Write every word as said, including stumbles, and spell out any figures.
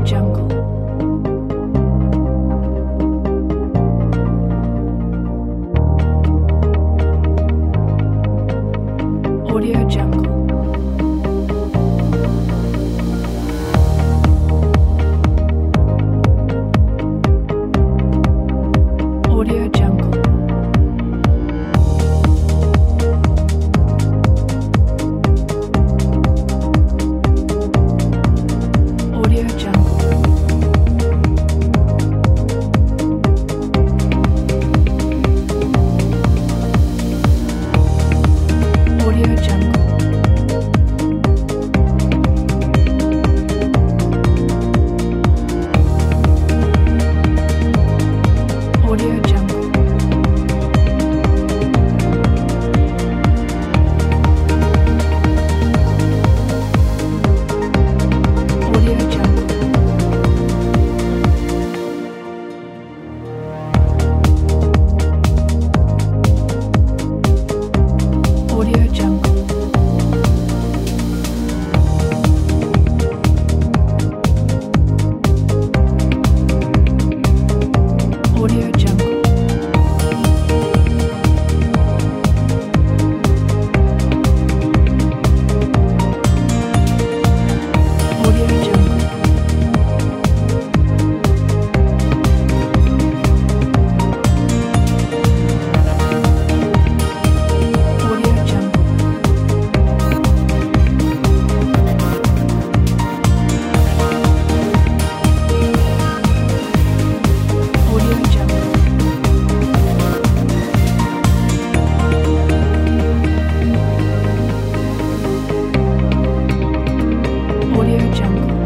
Jungle. Audio Jungle. Audio Jungle. Audio Jungle. Audio Jungle. Audio Jungle. Audio Jungle. Audio Jungle. Audio Jungle. Audio Jungle. Audio Jungle. Audio Jungle. Audio Jungle.